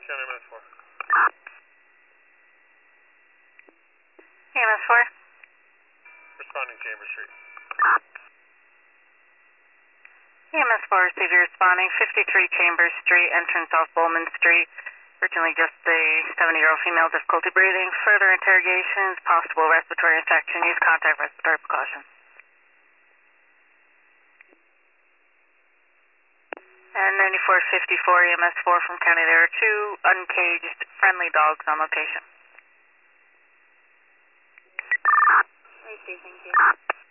County MS4. EMS4. Responding Chambers Street. EMS4 received responding 53 Chambers Street, entrance off Bowman Street. Originally just a 70-year-old female, difficulty breathing. Further interrogations, possible respiratory infection. Use contact respiratory precautions. And 9454 EMS4 from County. There are 2 uncaged friendly dogs on location. I see, thank you.